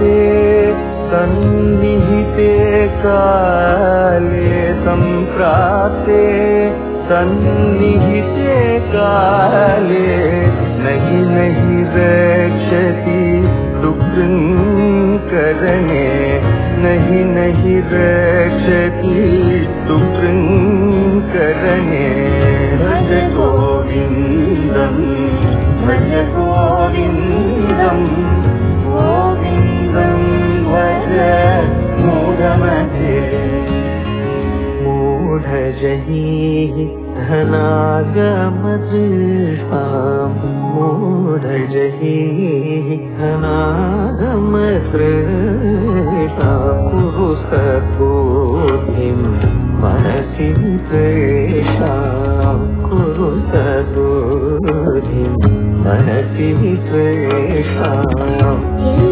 सन्निहिते काले सम्प्राप्ते सन्निहिते काले नहि नहि रक्षति सुकृङ्करणे नहि नहि रक्षति सुकृङ्करणे भज गोविन्दं भज गोविन्दं गोविन्दं भज मूढमते मूढजनीः धनागमदृष्टां मूढजनीः धनागमदृष्टां कुरु सद्बुद्धिं मनसि त्वेषां कुरु सद्बुद्धिं मनसि त्वेषाम्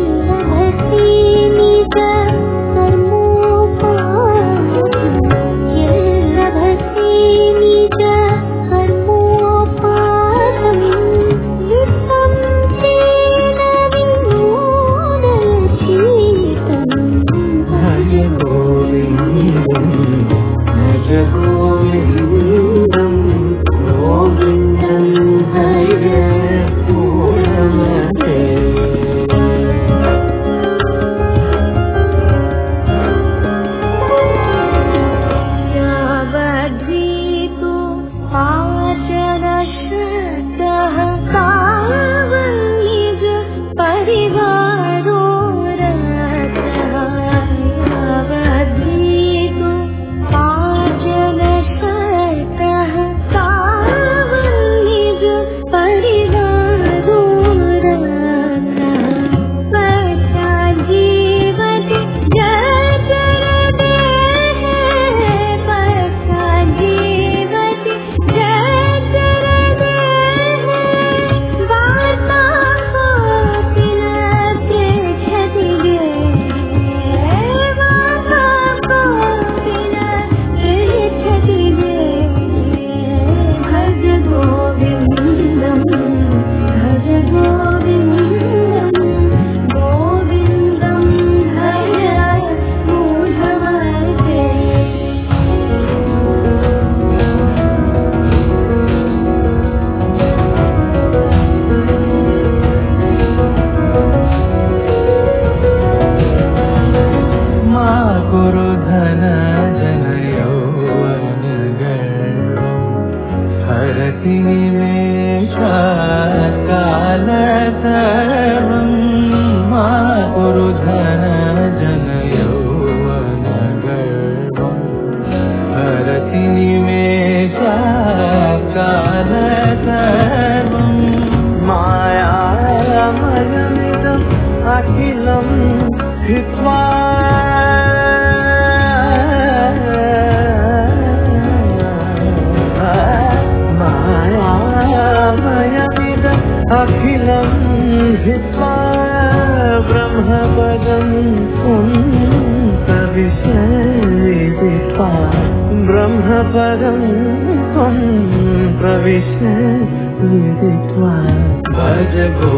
भज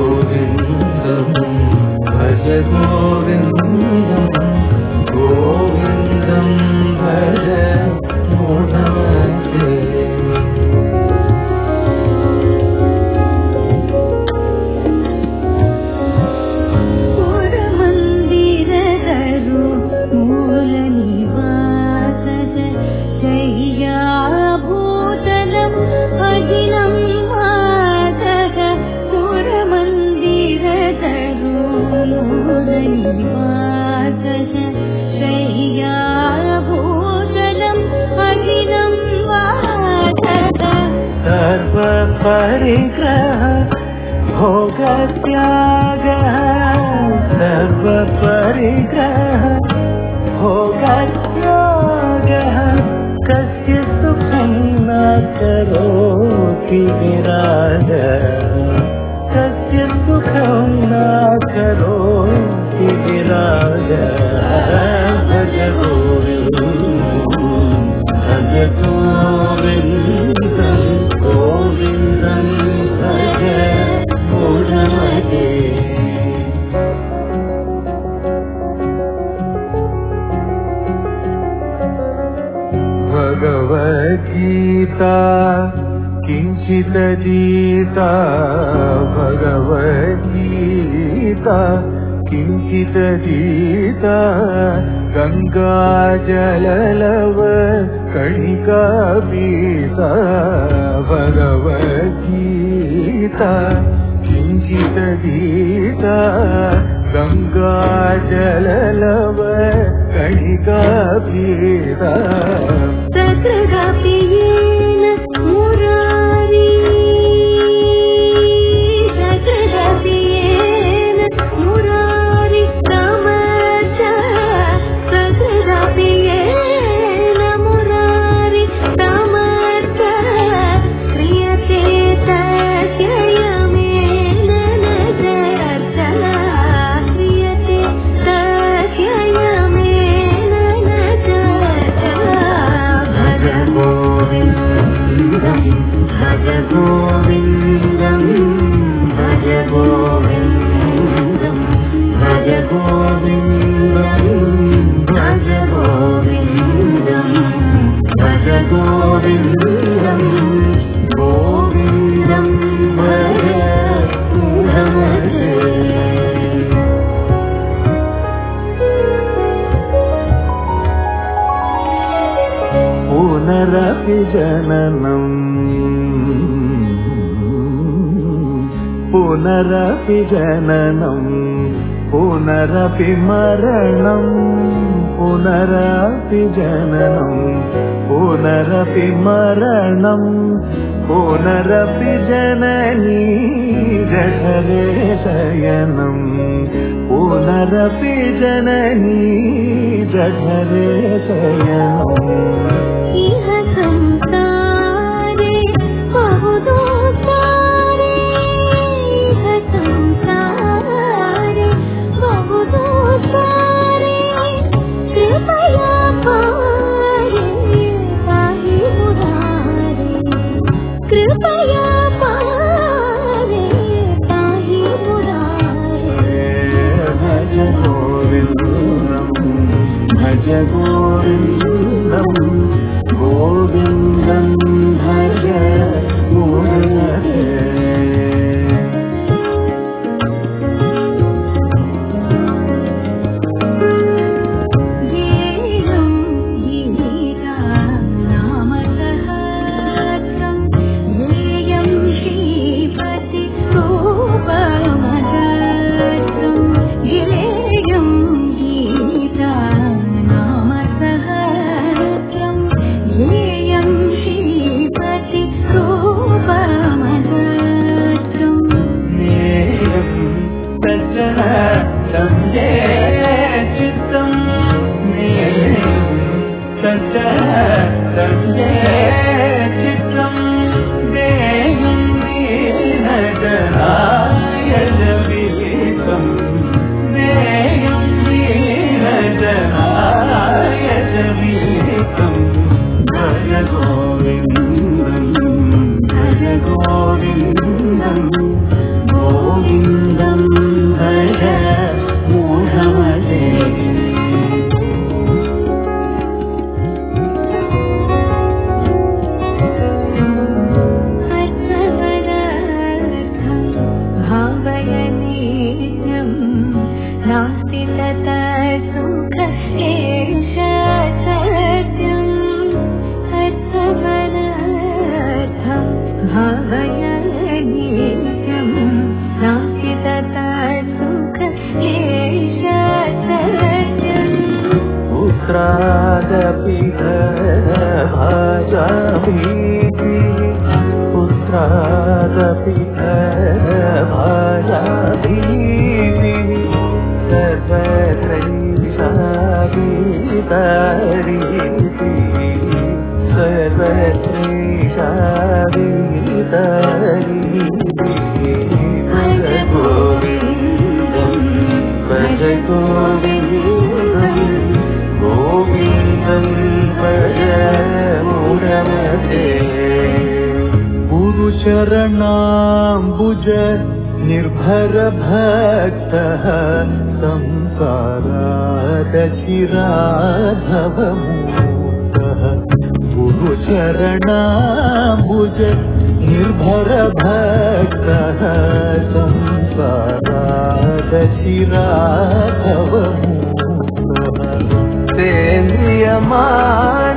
गोविन्दं भज गोविन्दं गोविन्दं भज मूढमते परिग्रह भोगत्यागः सर्वपरिग्रह भोगत्यागः कस्य सुखं न करोति विरागः कस्य सुखं न करोति विरागः भज गोविन्दं भज गोविन्दं गोविन्दं भज मूढमते गीता किञ्चिदधीता भगवद्गीता किञ्चिदधीता गङ्गाजललव कणिका पीता भगवद्गीता किञ्चिदधीता गङ्गाजललव कणिका पीता सकृदपियेन मुरारी सकृदपियेन मुरारी समर्थ सकृदपियेन मुरारी समर्थ क्रियते तस्ययमेन न चर्चना क्रियते तस्ययमेन न चर्चना भज गोविन्दं भज गोविन्दं भज गोविन्दं भज गोविन्दं भज गोविन्दं भज गोविन्दं गोविन्दं भज नमस्ते पुनरपि जननम् पुनरपि जननम् पुनरपि मरणम् पुनरपि जननम् पुनरपि मरणम् पुनरपि जननी जठरे शयनम् पुनरपि जननी जठरे शयनम् इह संसारे बहुदोषारे इह संसारे बहुदोषारे कृपया पारे पाहि मुरारे कृपया पारे पाहि मुरारे भज गोविन्दं भज गोविन्दं गोविन्दं भज मुरहरे ध्येयं गीता नाम सहस्रं ध्येयं श्रीपति रूपमदत्रं ध्येयं गीता नाम सहस्रं ध्येयं श्रीपति रूपमदत्रं ज्ञेयं सज्जन संजेचितं ज्ञेयं सज्जन संजेचितं देहं दीनजनाय जवितं देहं दीनजनाय जवितं भज गोविन्दं भज गोविन्दं गोविन्दं भज मूढमते अर्थवदर्थं भावयनीयं नास्ति तथा सुख एष सत्यम् अर्थवदर्थं भावयनीयं नास्ति तथा सुख एष सत्यम् पुत्रादपि भाजामीति पुत्रादपि भाजामीति सर्वत्रैषादीतरीति सर्वत्रैषादीतरीति भज गोविन्दं भज गोविन्दं गोविन्दं भज मुरमते गुरुचरणाम्बुज निर्भर भक्तः संसारादचिराधवमुक्तः गुरुचरणाम्बुज निर्भर भक्तः संसारादशिराधवमूकः तेन्द्रियमानसबुद्धिविवर्जितः